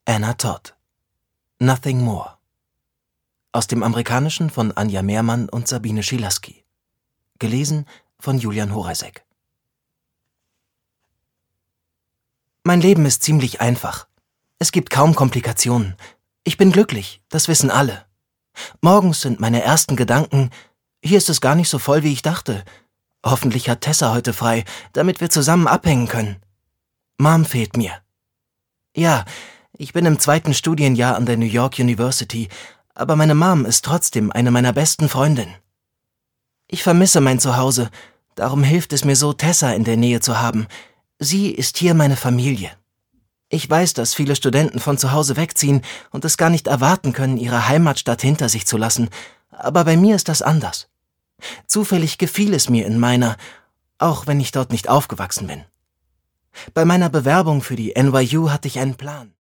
Anna Todd. Nothing More. Aus dem Amerikanischen von Anja Mehrmann und Sabine Schilaski. Gelesen von Julian Horajsek. Mein Leben ist ziemlich einfach. Es gibt kaum Komplikationen. Ich bin glücklich, das wissen alle. Morgens sind meine ersten Gedanken: Hier ist es gar nicht so voll, wie ich dachte. Hoffentlich hat Tessa heute frei, damit wir zusammen abhängen können. Mom fehlt mir. Ja, ich bin im 2. Studienjahr an der New York University, aber meine Mom ist trotzdem eine meiner besten Freundinnen. Ich vermisse mein Zuhause, darum hilft es mir so, Tessa in der Nähe zu haben. Sie ist hier meine Familie. Ich weiß, dass viele Studenten von zu Hause wegziehen und es gar nicht erwarten können, ihre Heimatstadt hinter sich zu lassen, aber bei mir ist das anders. Zufällig gefiel es mir in meiner, auch wenn ich dort nicht aufgewachsen bin. Bei meiner Bewerbung für die NYU hatte ich einen Plan.